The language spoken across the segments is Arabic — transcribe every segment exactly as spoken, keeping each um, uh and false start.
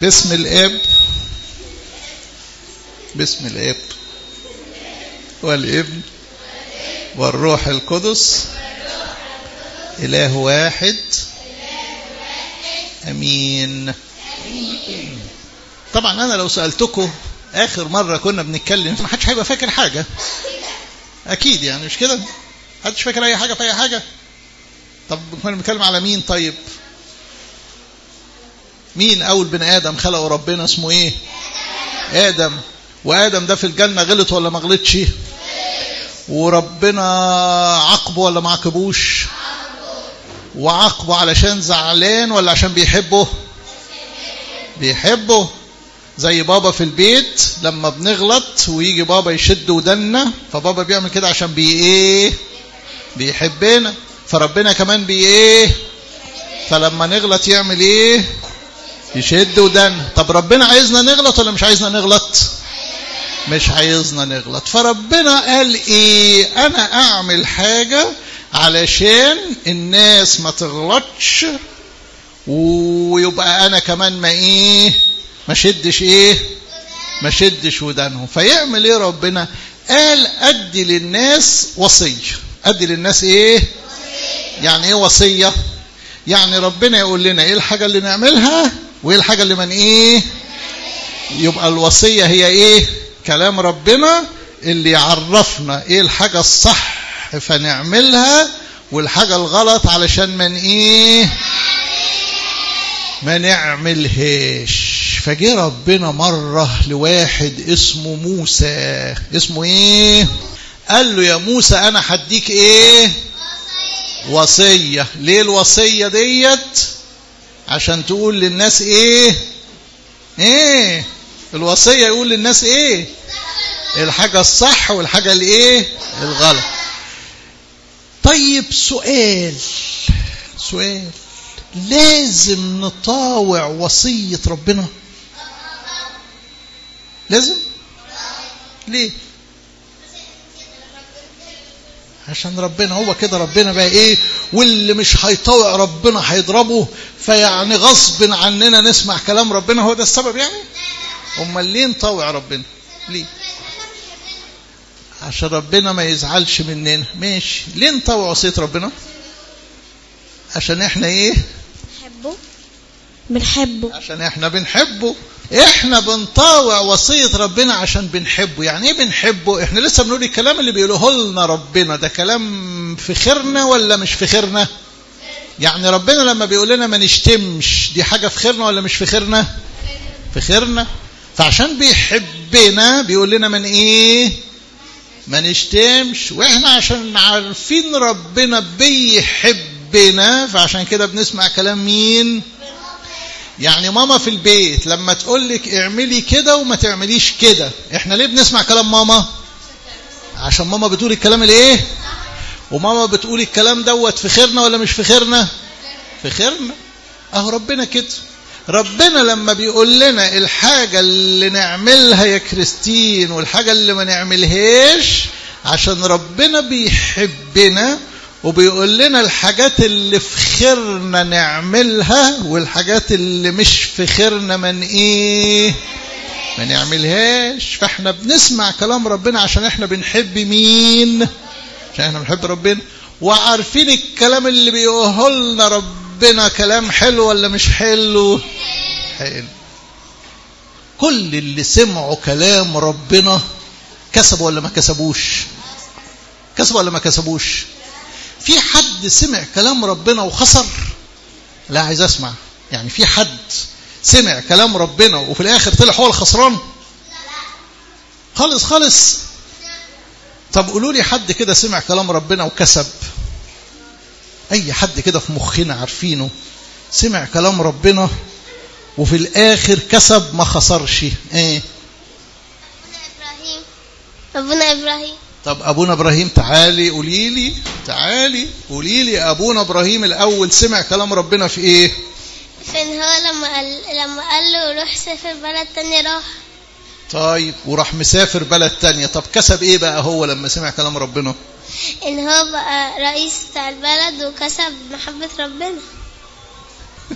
باسم الاب باسم الاب والابن والروح القدس إله واحد أمين. طبعا أنا لو سألتكم آخر مرة كنا بنتكلم ما حدش هيبقى فاكر حاجة أكيد، يعني مش كده؟ حدش فاكر أي حاجة في أي حاجة. طب كنا بنتكلم على مين؟ طيب مين أول بني آدم خلقه ربنا؟ اسمه إيه؟ آدم. وآدم ده في الجنة غلط ولا ما غلطش؟ وربنا عاقبه ولا ما عاقبوش؟ وعاقبه علشان زعلان ولا عشان بيحبه؟ بيحبه. زي بابا في البيت لما بنغلط ويجي بابا يشد ودنا، فبابا بيعمل كده عشان بي ايه؟ بيحبنا. فربنا كمان بي ايه؟ فلما نغلط يعمل ايه؟ يشد ودنا. طب ربنا عايزنا نغلط ولا مش عايزنا نغلط؟ مش عايزنا نغلط. فربنا قال ايه؟ انا اعمل حاجة علشان الناس ما تغلطش، ويبقى انا كمان ما ايه؟ ما شدش ايه؟ ما شدش ودانهم. فيعمل ايه ربنا؟ قال ادي للناس وصية. ادي للناس ايه؟ يعني ايه وصية؟ يعني ربنا يقول لنا ايه الحاجة اللي نعملها وايه الحاجة اللي من ايه. يبقى الوصية هي ايه؟ كلام ربنا اللي يعرفنا ايه الحاجة الصح فنعملها، والحاجة الغلط علشان من ايه؟ ما نعملهاش. فجي ربنا مرة لواحد اسمه موسى. اسمه ايه؟ قال له يا موسى انا هديك ايه؟ وصية. ليه الوصية ديت؟ عشان تقول للناس ايه؟ ايه الوصية؟ يقول للناس ايه؟ الحاجة الصح والحاجة الايه؟ الغلط. طيب سؤال سؤال لازم نطاوع وصية ربنا؟ لازم؟ ليه؟ عشان ربنا هو كده. ربنا بقى ايه؟ واللي مش هيطاوع ربنا هيضربه، فيعني غصب عننا نسمع كلام ربنا. هو ده السبب يعني؟ امال ليه نطاوع ربنا؟ ليه؟ عشان ربنا ما يزعلش مننا. ماشي. ليه نطاوع وصية ربنا؟ عشان احنا ايه؟ بنحبه بنحبه عشان احنا بنحبه. احنا بنطاوع وصية ربنا عشان بنحبه. يعني ايه بنحبه؟ احنا لسه بنقول الكلام اللي بيقوله لنا ربنا ده كلام في خيرنا ولا مش في خيرنا؟ يعني ربنا لما بيقول لنا ما نشتمش، دي حاجة في خيرنا ولا مش في خيرنا؟ في خيرنا. فعشان بيحبنا بيقول لنا من ايه؟ ما نشتمش. واحنا عشان عارفين ربنا بيحبنا فعشان كده بنسمع كلام مين؟ يعني ماما في البيت لما تقول لك اعملي كده وما تعمليش كده، احنا ليه بنسمع كلام ماما؟ عشان ماما بتقول الكلام الايه؟ وماما بتقول الكلام دوت في خيرنا ولا مش في خيرنا؟ في خيرنا. اهو ربنا كده. ربنا لما بيقول لنا الحاجة اللي نعملها يا كريستين والحاجة اللي ما نعملهاش، عشان ربنا بيحبنا وبيقول لنا الحاجات اللي في خيرنا نعملها والحاجات اللي مش في خيرنا من ايه؟ ما نعملهاش. فاحنا بنسمع كلام ربنا عشان احنا بنحب مين؟ عشان احنا بنحب ربنا وعارفين الكلام اللي بيقوله لنا ربنا كلام حلو ولا مش حلو؟ حلو. كل اللي سمعوا كلام ربنا كسبوا ولا ما كسبوش؟ كسبوا ولا ما كسبوش؟ في حد سمع كلام ربنا وخسر؟ لا، عايز اسمع. يعني في حد سمع كلام ربنا وفي الاخر طلع هو الخسران؟ خالص خالص. طب قولوا لي حد كده سمع كلام ربنا وكسب. اي حد كده في مخنا عارفينه سمع كلام ربنا وفي الاخر كسب ما خسرش. ايه؟ ابراهيم. ابونا ابراهيم. طب ابونا ابراهيم تعالي قولي لي تعالي قولي لي ابونا ابراهيم الاول سمع كلام ربنا في ايه؟ فين هو لما قال لما قال له روح سافر بلد تاني راح. طيب وراح مسافر بلد تانية. طب كسب ايه بقى هو لما سمع كلام ربنا؟ ان هو بقى رئيس بتاع البلد وكسب محبة ربنا.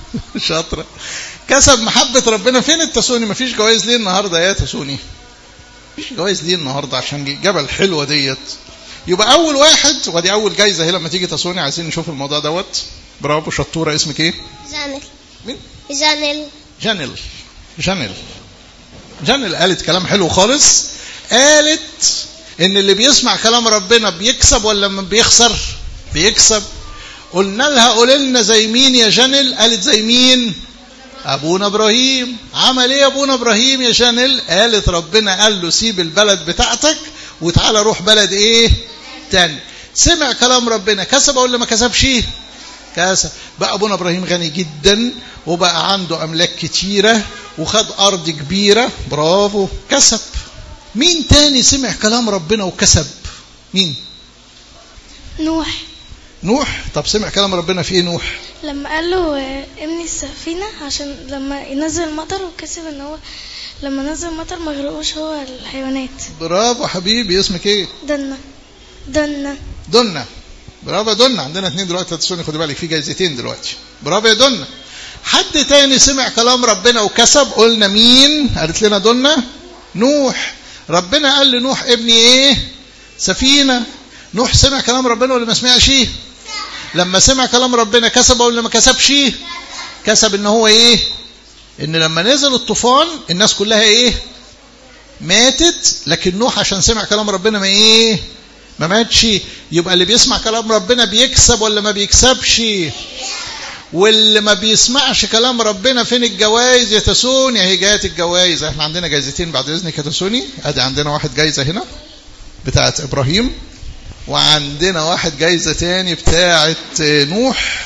شاطرة. كسب محبة ربنا. فين التسوني؟ مفيش جوائز ليه النهاردة يا تسوني؟ مفيش جوائز ليه النهاردة عشان الجبل الحلوة ديت؟ يبقى أول واحد، ودي أول جايزة هي لما تيجي تسوني. عايزين نشوف الموضوع دوت. برافو شطورة. اسمك ايه؟ جانل. مين؟ جانل. جانل. جانل. جانل قالت كلام حلو خالص. قالت ان اللي بيسمع كلام ربنا بيكسب ولا ما بيخسر؟ بيكسب. قلنا لها قول لنا زي مين يا جانل؟ قالت زي مين؟ ابونا ابراهيم. عمل ايه ابونا ابراهيم يا جانل؟ قالت ربنا قال له سيب البلد بتاعتك وتعالى روح بلد ايه تاني. سمع كلام ربنا. كسب ولا ما كسبش؟ كسب. بقى ابونا ابراهيم غني جدا وبقى عنده املاك كتيره وخد ارض كبيره. برافو. كسب. مين تاني سمع كلام ربنا وكسب؟ مين؟ نوح. نوح. طب سمع كلام ربنا في ايه نوح؟ لما قال له ابني السفينة عشان لما ينزل مطر، وكسب ان هو لما نزل مطر ما غرقوش هو الحيوانات. برافو حبيبي. اسمك ايه؟ دنا. دنا. دنا. برافو يا دنا. عندنا اتنين دلوقتي تسوني، خدي بالك في جايزتين دلوقتي. برافو يا دنا. حد تاني سمع كلام ربنا وكسب؟ قلنا مين؟ قالت لنا دنا. نوح. ربنا قال لنوح ابني ايه؟ سفينة. نوح سمع كلام ربنا ولا ما سمعش؟ لما سمع كلام ربنا كسب ولا ما كسبش؟ كسب. ان هو ايه؟ ان لما نزل الطوفان الناس كلها ايه؟ ماتت. لكن نوح عشان سمع كلام ربنا ما ايه؟ ما ماتش. يبقى اللي بيسمع كلام ربنا بيكسب ولا ما بيكسبش؟ واللي ما بيسمعش كلام ربنا فين الجوائز يا تسوني؟ اهي جايه الجوائز. احنا عندنا جايزتين بعد اذنك يا تسوني. ادي عندنا واحد جايزه هنا بتاعه ابراهيم، وعندنا واحد جايزه تاني بتاعه نوح.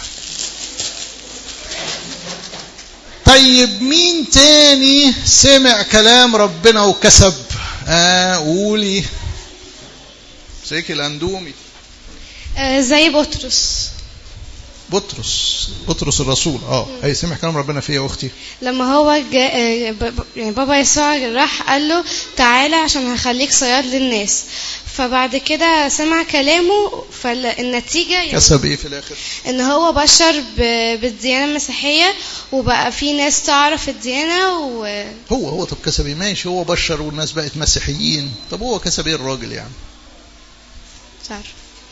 طيب مين تاني سمع كلام ربنا وكسب؟ آه قولي. سيكي الاندومي. آه زي بطرس. بطرس. بطرس الرسول. اه اي سمع كلام ربنا فيه يا اختي؟ لما هو جا يعني بابا يسوع راح قال له تعالى عشان هخليك صياد للناس، فبعد كده سمع كلامه، فالنتيجة يعني كسب ايه في الاخر؟ ان هو بشر بالديانة المسيحية وبقى في ناس تعرف الديانة. و هو هو طب كسب ايه؟ ماشي هو بشر والناس بقت مسيحيين. طب هو كسب ايه الراجل يعني؟ مش عارف.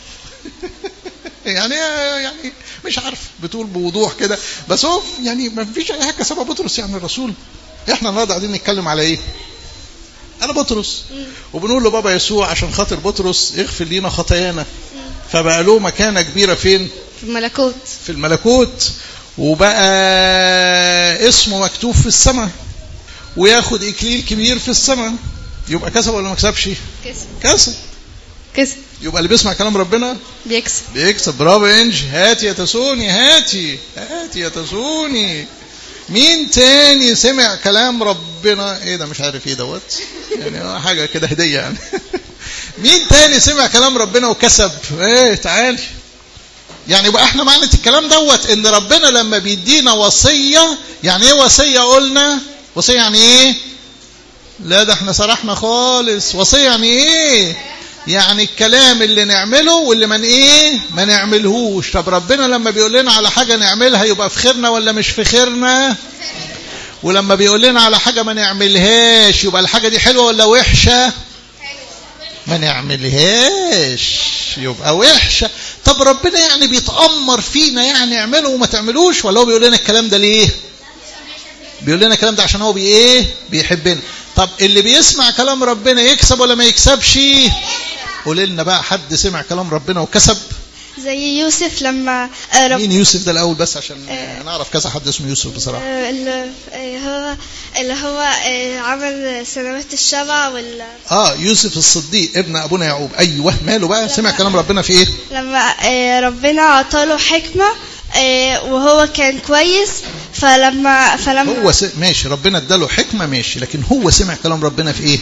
يعني يعني مش عارف بتقول بوضوح كده، بس هو يعني ما فيش اي حاجه كسبها بطرس يعني الرسول. احنا النهارده قاعدين نتكلم على ايه؟ على بطرس. وبنقول له بابا يسوع عشان خاطر بطرس اغفر لينا خطايانا. فبقى له مكانه كبيره فين؟ في الملكوت. في الملكوت. وبقى اسمه مكتوب في السماء وياخد اكليل كبير في السماء. يبقى كسب ولا ما كسبش؟ كسب. كسب. كسب. يبقى اللي بيسمع كلام ربنا بيكسب. بيكسب. برافو انجي. هاتي يا تسوني. هاتي هاتي يا تسوني. مين تاني سمع كلام ربنا؟ ايه ده مش عارف ايه دوت يعني حاجه كده هديه يعني. مين تاني سمع كلام ربنا وكسب؟ ايه تعالي. يعني يبقى احنا معنى الكلام دوت ان ربنا لما بيدينا وصيه. يعني ايه وصيه؟ قلنا وصيه يعني ايه؟ لا ده احنا سرحنا خالص. وصيه يعني ايه؟ يعني الكلام اللي نعمله واللي من ايه ما نعملهوش. طب ربنا لما بيقول لنا على حاجة نعملها يبقى في خيرنا ولا مش في خيرنا؟ ولما بيقول لنا على حاجة ما نعملهاش يبقى الحاجة دي حلوة ولا وحشة؟ ما نعملهاش يبقى وحشة. طب ربنا يعني بيتأمر فينا يعني نعمله وما تعملوش، ولا هو بيقول لنا الكلام ده ليه؟ بيقول لنا الكلام ده عشان هو بي ايه بيحبنا. طب اللي بيسمع كلام ربنا يكسب ولا ما يكسبش؟ قول لنا بقى حد سمع كلام ربنا وكسب. زي يوسف لما رب... مين يوسف ده الاول بس عشان آه نعرف كذا حد اسمه يوسف بصراحه. آه اللي هو اللي هو آه عمل سنوات الشبع وال اه يوسف الصديق ابن ابونا يعقوب. ايوه ماله بقى؟ سمع كلام ربنا في ايه؟ لما آه ربنا عطاله حكمه آه وهو كان كويس. فلما فلما هو س... ماشي ربنا اداله حكمه ماشي، لكن هو سمع كلام ربنا في ايه؟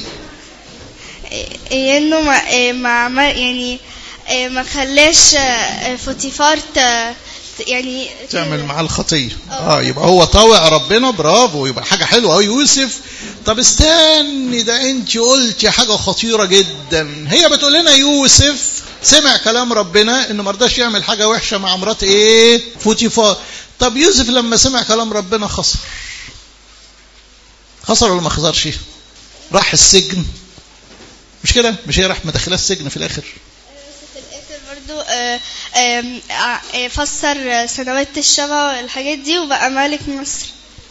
آه انه ما, ما يعني ما خلاش فوتيفار يعني تعمل معاه الخطيه. اه يبقى هو طاوع ربنا. برافو. يبقى حاجه حلوه اهو يوسف. طب استني، ده انت قلتي حاجه خطيره جدا. هي بتقول لنا يوسف سمع كلام ربنا انه ما رضاش يعمل حاجه وحشه مع مرات ايه فوتيفار. طب يوسف لما سمع كلام ربنا خسر خسر ولا ما خسرش؟ راح السجن مش كده؟ مش هي راح مدخلها السجن في الاخر؟ في الاخر برضو آه آه فسر سنوات الشبع والحاجات دي وبقى ملك مصر.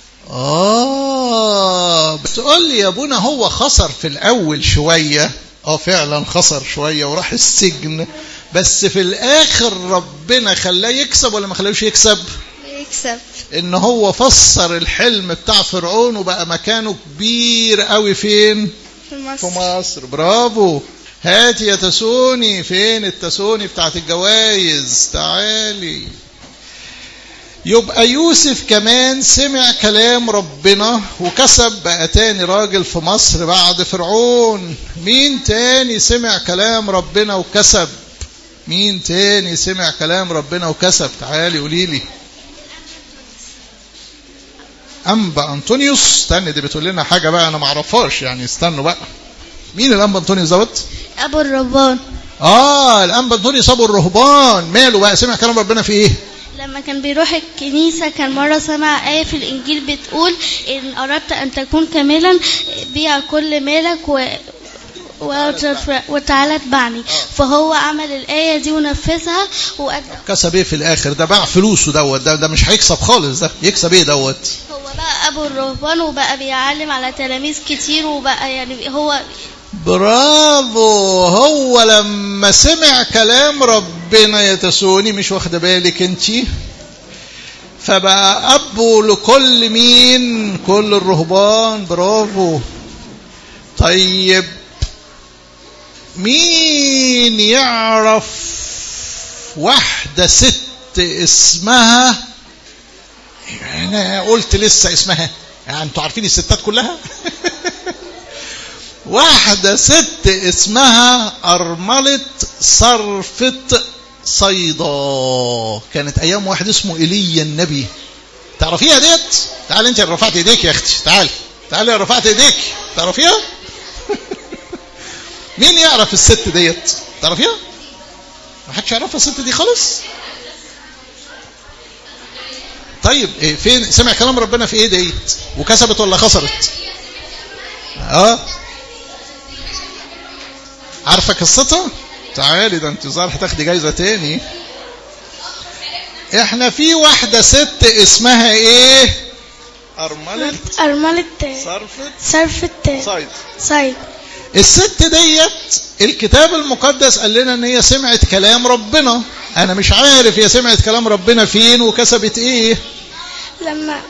اه بتقول لي يا ابونا هو خسر في الاول شويه، اه فعلا خسر شويه وراح السجن، بس في الاخر ربنا خلاه يكسب ولا ما خلاهوش يكسب؟ يكسب. ان هو فسر الحلم بتاع فرعون وبقى مكانه كبير قوي فين؟ في مصر. في مصر. برافو. هاتي يا تسوني، فين التسوني بتاعت الجوايز؟ تعالي. يبقى يوسف كمان سمع كلام ربنا وكسب، بقى تاني راجل في مصر بعد فرعون. مين تاني سمع كلام ربنا وكسب؟ مين تاني سمع كلام ربنا وكسب؟ تعالي قوليلي. أنبا أنطونيوس. استنى دي بتقول لنا حاجة بقى أنا معرفهاش يعني، استنوا بقى. مين الأنبا أنطونيوس دوت؟ أبو الرهبان. آه الأنبا أنطونيوس أبو الرهبان. ماله بقى؟ سمع كلام ربنا في إيه؟ لما كان بيروح الكنيسة كان مرة سمع آية في الإنجيل بتقول إن أردت أن تكون كاملا بيع كل مالك و... وتعالى اتبعني. فهو عمل الآية دي ونفذها وأدى. كسب ايه في الاخر؟ ده باع فلوسه دوت، ده, ده مش هيكسب خالص. ده يكسب ايه دوت؟ هو بقى ابو الرهبان وبقى بيعلم على تلاميذ كتير وبقى يعني هو. برافو. هو لما سمع كلام ربنا يا تسوني، مش واخده بالك انتي، فبقى ابو لكل مين؟ كل الرهبان. برافو. طيب مين يعرف واحدة ست اسمها، انا قلت لسه اسمها يعني انتوا عارفين الستات كلها واحدة ست اسمها أرملة صرفة صيدا، كانت ايام واحد اسمه ايليا النبي. تعرفيها ديت؟ تعال انت رفعت ايديك يا اختي، تعال تعالي رفعت ايديك. تعرفيها؟ مين يعرف الست ديت؟ تعرفيها؟ ما حدش يعرفها الست دي خالص؟ طيب إيه فين سمع كلام ربنا في ايه ديت؟ وكسبت ولا خسرت؟ اه عارفه قصتها؟ تعالي ده انت ظاهر هتاخدي جايزه تاني. احنا في واحده ست اسمها ايه؟ أرملة أرملة صرفة صرفة صيد صيد. الست ديت الكتاب المقدس قال لنا ان هي سمعت كلام ربنا. انا مش عارف هي سمعت كلام ربنا فين وكسبت ايه. لما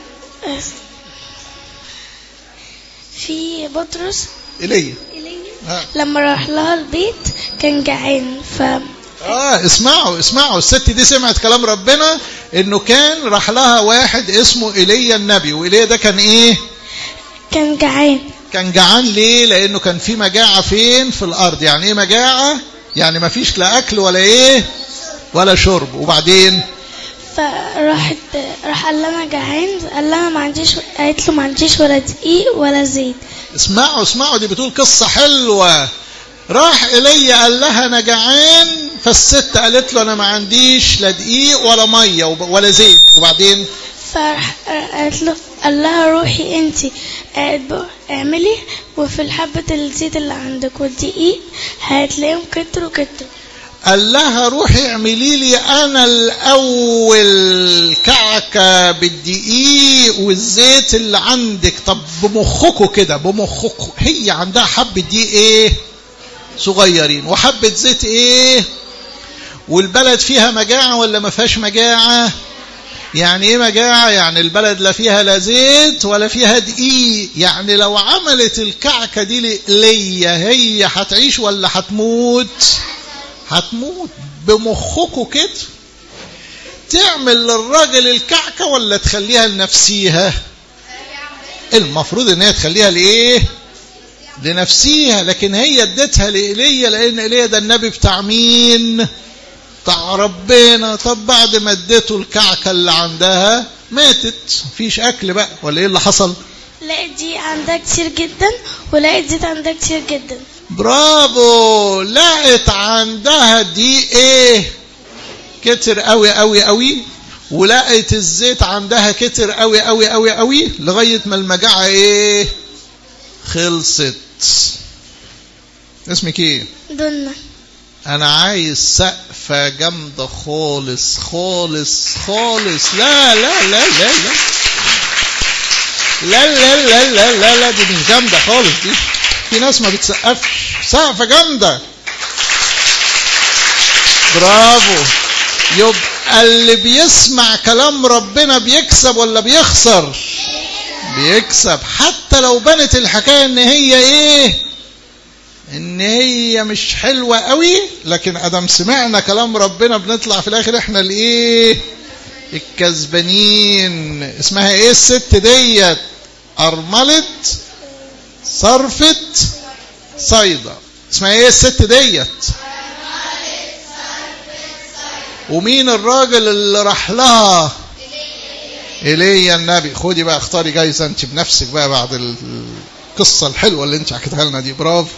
في بطرس إيليا آه. لما راح لها البيت كان جعان ف اه اسمعوا اسمعوا الست دي سمعت كلام ربنا انه كان راح لها واحد اسمه إيليا النبي، وإيليا ده كان ايه؟ كان جعان. كان جعان ليه؟ لانه كان في مجاعة فين؟ في الارض. يعني ايه مجاعة؟ يعني ما فيش لا اكل ولا ايه ولا شرب. وبعدين فراحت راح قال لها جعان، قال لها ما عنديش، قالت له ما عنديش ولا دقيق ولا زيت. اسمعوا اسمعوا دي بتقول قصة حلوة. راح إيليا قال لها انا جعان، فالست قالت له انا ما عنديش لا دقيق ولا ميه ولا زيت. وبعدين فراح قالت له قال لها روحي انت اعملي وفي الحبة الزيت اللي عندك والدقيق هتلاقيهم كتروا كتروا. قال لها روحي اعملي لي انا الاول كعكه بالدقيق والزيت اللي عندك. طب بمخكوا كده بمخكوا، هي عندها حبه دقيق ايه صغيرين وحبه زيت ايه، والبلد فيها مجاعه ولا ما فيهاش مجاعه؟ يعني ايه مجاعه؟ يعني البلد لا فيها لا زيت ولا فيها دقيق. يعني لو عملت الكعكه دي لإيليا هي هتعيش ولا هتموت؟ هتموت. بمخكوا كده تعمل للراجل الكعكه ولا تخليها لنفسيها؟ المفروض ان هي تخليها لايه؟ لنفسيها. لكن هي ادتها لإيليا لان إيليا ده النبي بتاع مين؟ بتاع ربنا. طب بعد ما اديته الكعكه اللي عندها ماتت، مفيش اكل بقى ولا ايه اللي حصل؟ لقيت دي عندها كتير جدا ولقيت زيت عندها كتير جدا. برافو. لقيت عندها دي ايه كتر قوي قوي قوي، ولقيت الزيت عندها كتر قوي قوي قوي قوي لغاية ما المجاعة ايه خلصت. اسمك ايه؟ دنا. انا عايز سقفة جامدة خالص خالص خالص. لا لا لا لا لا لا لا لا لا لا لا دي مش جامدة خالص دي. في ناس ما بتسقفش. سقفة جامدة. برافو. يبقى اللي بيسمع كلام ربنا بيكسب ولا بيخسر؟ بيكسب. حتى لو بنت الحكاية ان هي ايه ان هي مش حلوة قوي، لكن ادم سمعنا كلام ربنا بنطلع في الاخر احنا الايه الكسبانين. اسمها ايه الست ديت؟ ارملة صرفة صيدا. اسمها ايه الست ديت؟ ومين الراجل اللي راح لها؟ ايليا النبي. خدي بقى اختاري جايزة انت بنفسك بقى بعد القصة الحلوة اللي انت حكيتها لنا دي. برافو.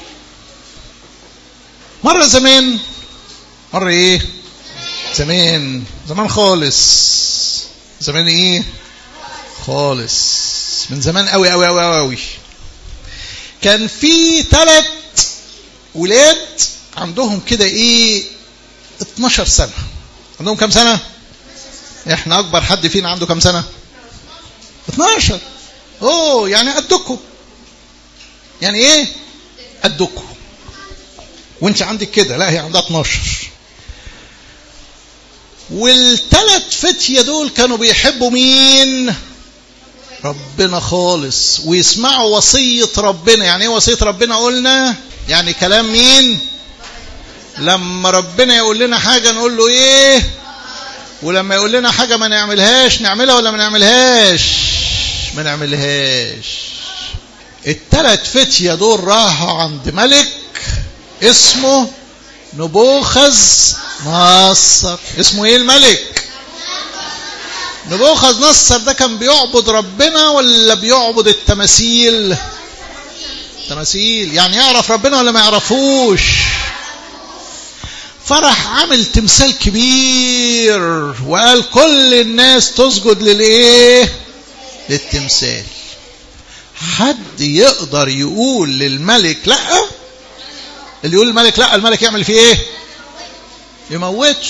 مرة زمان، مرة ايه زمان زمان خالص. زمان ايه خالص من زمان قوي قوي قوي قوي. كان في ثلاث ولاد عندهم كده ايه اتناشر سنة. عندهم كم سنة؟ احنا اكبر حد فينا عنده كم سنة؟ اتناشر. اوه يعني قدكم. يعني ايه قدكم. وانت عندك كده. لا هي عندها اتناشر. والثلاث فتية دول كانوا بيحبوا مين؟ ربنا خالص، ويسمعوا وصية ربنا. يعني ايه وصية ربنا؟ قلنا يعني كلام مين؟ لما ربنا يقول لنا حاجة نقول له ايه، ولما يقول لنا حاجة ما نعملهاش نعملها ولا ما نعملهاش؟ ما نعملهاش. الثلاث فتية دول راحوا عند ملك اسمه نبوخذ نصر. اسمه ايه الملك؟ نبوخذ نصر. ده كان بيعبد ربنا ولا بيعبد التماثيل؟ تماثيل. يعني يعرف ربنا ولا ما يعرفوش؟ فرح عمل تمثال كبير وقال كل الناس تسجد للايه؟ للتمثال. حد يقدر يقول للملك لا؟ اللي يقول الملك لا الملك يعمل فيه ايه؟ يموته.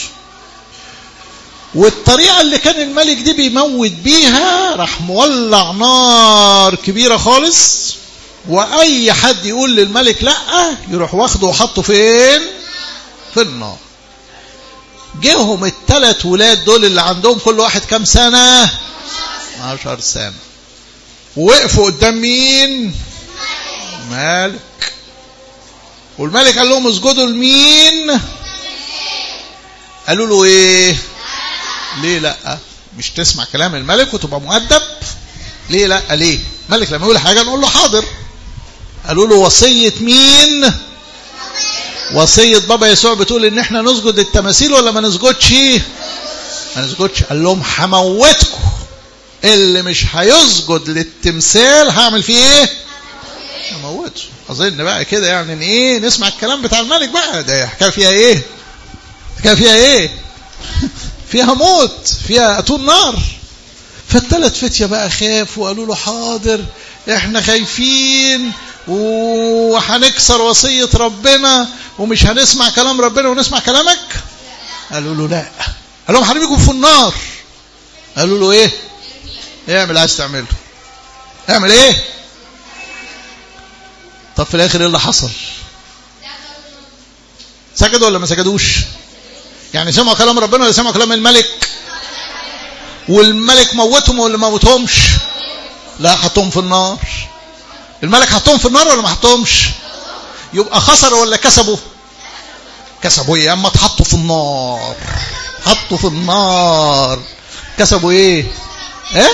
والطريقة اللي كان الملك دي بيموت بيها راح مولع نار كبيرة خالص، واي حد يقول للملك لا يروح واخده وحطه فين؟ في النار. جيهم الثلاث ولاد دول اللي عندهم كل واحد كم سنة؟ عشر سنة. ووقفوا قدام مين؟ مالك. والملك قال لهم اسجدوا لمين؟ قالوا له ايه؟ ليه لا؟ مش تسمع كلام الملك وتبقى مؤدب؟ ليه لا؟ ليه؟ الملك لما يقول حاجة نقول له حاضر. قالوا له وصية مين؟ وصية بابا يسوع بتقول ان احنا نسجد للتماثيل ولا ما نسجدش؟ ما نسجدش. قال لهم هموتكم. اللي مش هيسجد للتمثال هعمل فيه ايه؟ هموته. اظن بقى كده يعني ان ايه نسمع الكلام بتاع الملك بقى. ده حكايه فيها ايه؟ حكايه فيها ايه؟ فيها موت، فيها اتون نار. فالثلاث فتية بقى خافوا وقالوا له حاضر احنا خايفين وهنكسر وصية ربنا ومش هنسمع كلام ربنا ونسمع كلامك. قالوا له لا. قال لهم هنرميكم في النار. قالوا له ايه؟ اعمل عايز تعمله. اعمل ايه؟ طب في الاخر ايه اللي حصل؟ سجدوا ولا ما سجدوش؟ يعني سمعوا كلام ربنا ولا سمعوا كلام الملك؟ والملك موتهم ولا ما موتهمش؟ لا حطهم في النار. الملك حطهم في النار ولا ما حطهمش؟ يبقى خسروا ولا كسبوا؟ كسبوا ايه؟ اما اتحطوا في النار. حطوا في النار كسبوا ايه؟ ايه؟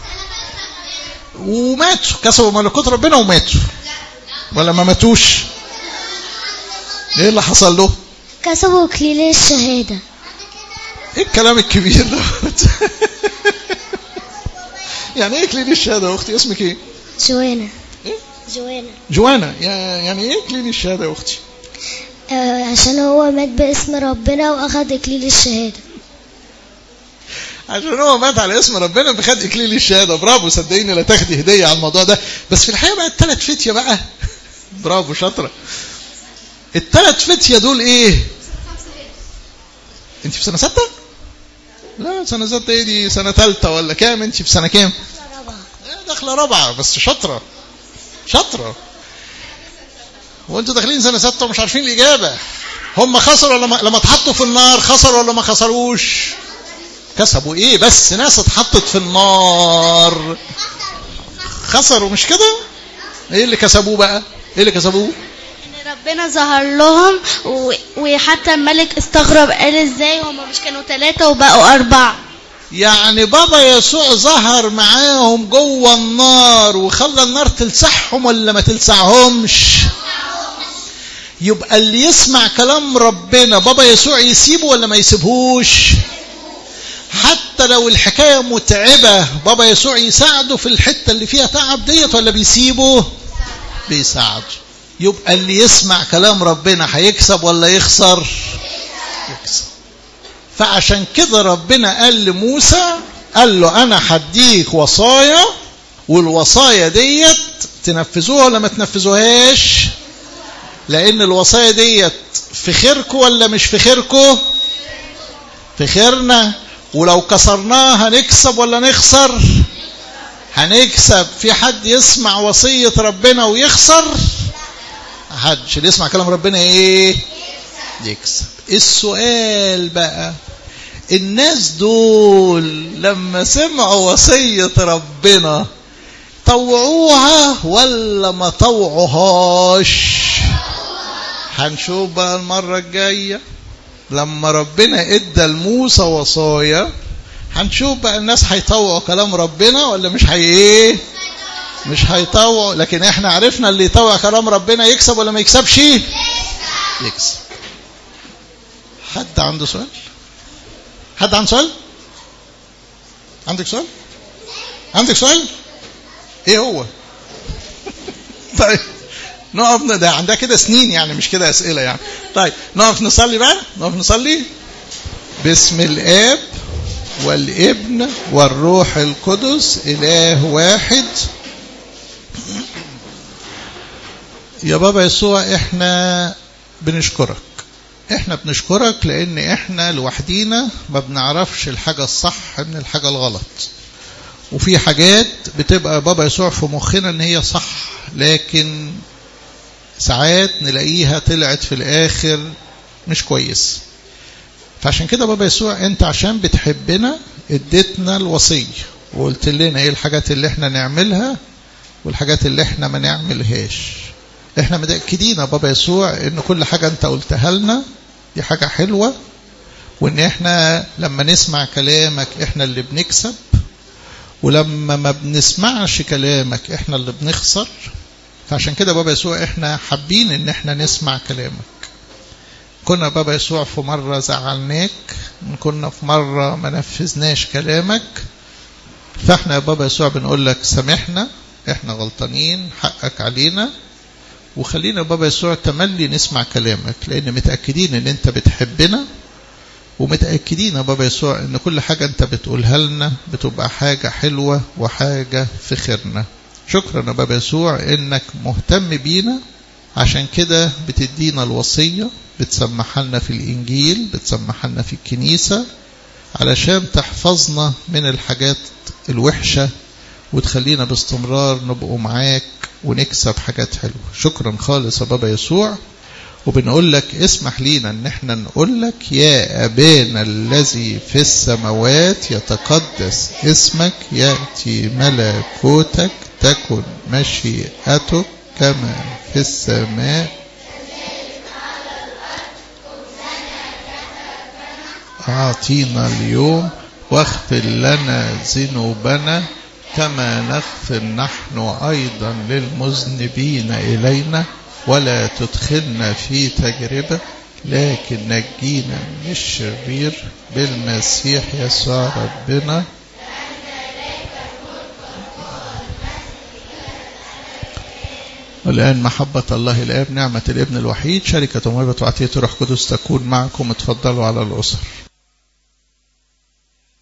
وماتوا. كسبوا ملكوت ربنا وماتوا ولا ما ماتوش؟ ايه اللي حصل له؟ كسبوا اكليل الشهادة. ايه الكلام الكبير ده؟ يعني ايه اكليل الشهادة يا اختي؟ اسمك ايه؟ جوانا. ايه؟ جوانا. جوانا. يعني ايه اكليل الشهادة يا اختي؟ آه عشان هو مات باسم ربنا واخد اكليل الشهادة. عشان هو مات على اسم ربنا فخد اكليل الشهاده. برافو، صدقيني لا تاخدي هديه على الموضوع ده. بس في الحقيقه بقى الثلاث فتيه بقى برافو شاطره. الثلاث فتيه دول ايه؟ انت في سنه سته؟ لا سنه سته ايه دي؟ سنه ثالثه ولا كام؟ انت في سنه كام؟ رابعه. داخله رابعه بس شاطره شاطره. وانتوا داخلين سنه سته ومش عارفين الاجابه. هم خسروا لما لما اتحطوا في النار؟ خسروا ولا ما خسروش؟ كسبوا ايه؟ بس ناس اتحطت في النار خسروا، مش كده؟ ايه اللي كسبوه بقى؟ ايه اللي كسبوه؟ ان ربنا ظهر لهم و... وحتى الملك استغرب قال ازاي هم مش كانوا ثلاثة وبقوا أربعة. يعني بابا يسوع ظهر معاهم جوه النار وخلى النار تلسعهم ولا ما تلسعهمش؟ يبقى اللي يسمع كلام ربنا بابا يسوع يسيبه ولا ما يسيبهوش؟ حتى لو الحكاية متعبة بابا يسوع يساعده في الحتة اللي فيها تعب ديت ولا بيسيبه؟ بيساعده. يبقى اللي يسمع كلام ربنا هيكسب ولا يخسر؟ يكسب. فعشان كده ربنا قال لموسى، قال له أنا هديك وصايا والوصايا ديت تنفذوها ولا ما تنفذوهاش؟ لأن الوصايا ديت في خيركم ولا مش في خيركم؟ في خيرنا. ولو كسرناها هنكسب ولا نخسر؟ هنكسب. في حد يسمع وصية ربنا ويخسر؟ حدش. اللي يسمع كلام ربنا ايه؟ يكسب. السؤال بقى، الناس دول لما سمعوا وصية ربنا طوعوها ولا ما طوعوهاش؟ هنشوف بقى المرة الجاية لما ربنا ادى لموسى وصايا، هنشوف بقى الناس هيطوعوا كلام ربنا ولا مش هي ايه؟ مش هيطوعوا. لكن احنا عرفنا اللي يطوع كلام ربنا يكسب ولا ما يكسبش؟ يكسب. حد عنده سؤال؟ حد عنده سؤال؟ عندك سؤال؟ عندك سؤال؟ ايه هو؟ طيب نقف. ده عندها كده سنين يعني، مش كده اسئله يعني. طيب نقف نصلي بقى. نقف نصلي. باسم الاب والابن والروح القدس اله واحد. يا بابا يسوع احنا بنشكرك. احنا بنشكرك لان احنا لوحدينا ما بنعرفش الحاجه الصح من الحاجه الغلط. وفي حاجات بتبقى بابا يسوع في مخنا ان هي صح، لكن ساعات نلاقيها طلعت في الآخر مش كويس. فعشان كده بابا يسوع انت عشان بتحبنا اديتنا الوصية وقلت لنا ايه الحاجات اللي احنا نعملها والحاجات اللي احنا ما نعملهاش. احنا متأكدين يا بابا يسوع ان كل حاجة انت قلتها لنا دي حاجة حلوة، وان احنا لما نسمع كلامك احنا اللي بنكسب، ولما ما بنسمعش كلامك احنا اللي بنخسر. فعشان كده بابا يسوع احنا حابين ان احنا نسمع كلامك. كنا بابا يسوع في مرة زعلناك، كنا في مرة ما نفذناش كلامك، فاحنا يا بابا يسوع بنقول لك سامحنا، احنا غلطانين، حقك علينا، وخلينا بابا يسوع تملي نسمع كلامك، لان متأكدين ان انت بتحبنا، ومتأكدين يا بابا يسوع ان كل حاجة انت بتقولها لنا بتبقى حاجة حلوة وحاجة في خيرنا. شكرا يا بابا يسوع انك مهتم بينا، عشان كده بتدينا الوصية، بتسمح لنا في الانجيل، بتسمح لنا في الكنيسة، علشان تحفظنا من الحاجات الوحشة وتخلينا باستمرار نبقوا معاك ونكسب حاجات حلوة. شكرا خالص يا بابا يسوع. وبنقول لك اسمح لينا ان احنا نقول لك يا ابانا الذي في السماوات يتقدس اسمك، يأتي ملكوتك، تكن مشيئتك كما في السماء. أعطينا اليوم واغفر لنا ذنوبنا كما نغفر نحن أيضا للمذنبين إلينا، ولا تدخلنا في تجربة لكن نجينا من الشرير بالمسيح يسوع ربنا. والآن محبة الله الآب، نعمة الابن الوحيد، شركة وموهبة وعطية روح قدس تكون معكم. اتفضلوا على الأسر.